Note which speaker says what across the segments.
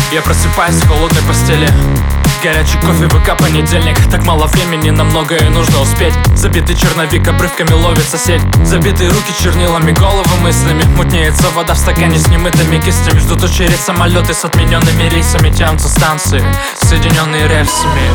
Speaker 1: Я просыпаюсь в холодной постели. Горячий кофе, ВК, понедельник. Так мало времени, на многое нужно успеть. Забитый черновик обрывками ловится сеть. Забитые руки чернилами, головы мыслями. Мутнеется вода в стакане с немытыми кистями. Ждут очередь самолеты с отмененными рейсами. Тянутся станции, соединенные рельсами.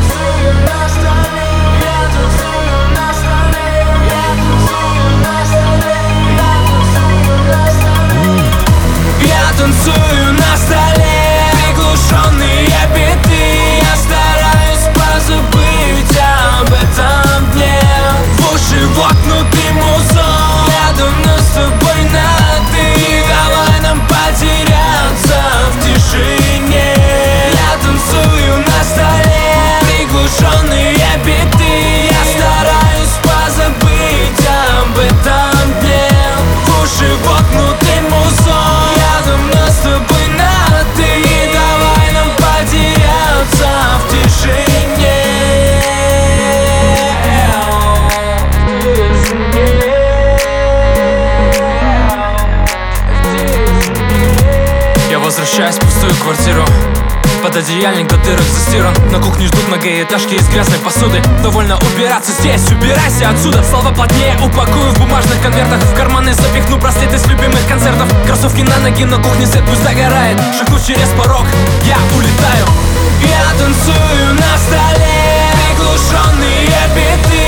Speaker 1: Я танцую на столе, приглушенные биты. Я стараюсь позабыть об этом дне. В уши воткнутый музон, рядом с тобой на ты. Давай нам потеряться в тишине. Я танцую на столе, приглушенные биты. Я стараюсь позабыть об этом дне. В уши воткнутый музон, с тобой на ты. Давай нам потеряться в тишине. Я возвращаюсь в пустую квартиру. Пододеяльник до дырок застиран. На кухне ждут многоэтажки из грязной посуды. Довольно убираться здесь, убирайся отсюда. Слова плотнее упакую в бумажных конвертах. В карманы запихну браслеты с любимых концертов. Кроссовки на ноги, на кухне свет пусть загорает. Шагну через порог, я улетаю. Я танцую на столе, приглушенные биты.